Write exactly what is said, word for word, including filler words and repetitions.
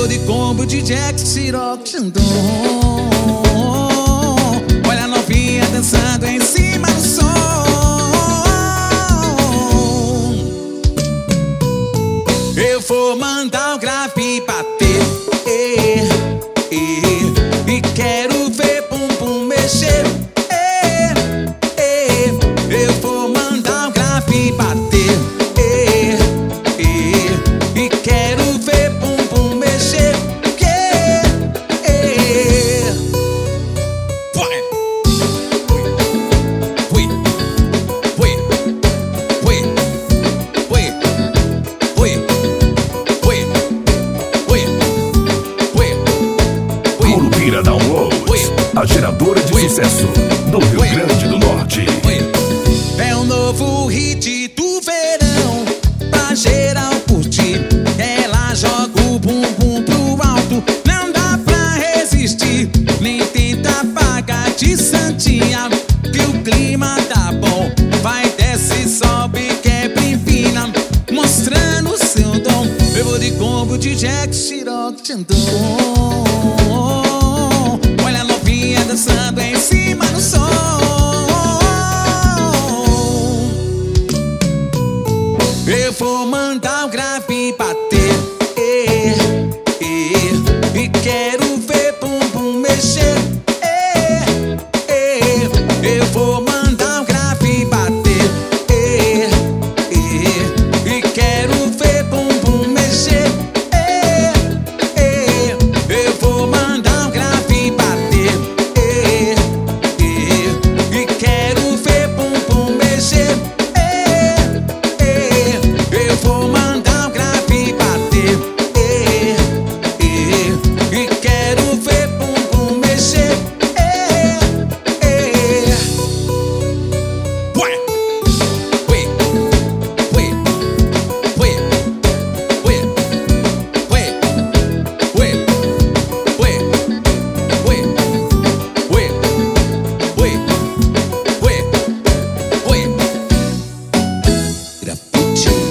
vou de combo de Jack, Ciroc, Xandão. Olha a novinha dançando em cima do som. Eu vou mandar o grave bater, eh, eh, e quero ver pum pum mexer, eh, eh. Eu vou mandar o grave bater, eh, eh, e quero ver pum pum mexer, eh, eh. Vai. Ui, ui, ui, ui, ui, ui, ui, ui, ui. Curupira Downloads, a geradora de sucesso do Rio Grande do Norte. É um novo hit do verão pra geral curtir. Ela joga o bumbum pro alto, não dá pra resistir. Nem tenta pagar de santinha, que o clima tá bom. Vai, desce, sobe, quebra, empina, mostrando seu dom. Eu vou de combo de Jack, Ciroc, Xandão. Olha a novinha dançando em cima do som. Eu vou mandar o grave bater, eh, eh, e quero ver pum pum mexer, eh, eh. Eu vou mandar o grave bater, eh, eh, e quero ver pum pum mexer, eh, eh. Eu vou mandar o grave bater, eh, eh, e quero ver pum pum mexer, eh, eh. Eu vou mandar o grave bater, eh, eh, e quero ver pum pum mexer, eh, eh. Ué, ué, ué, ué, ué, ué, ué, ué, ué, ué, ué, ué, ué. Grafite.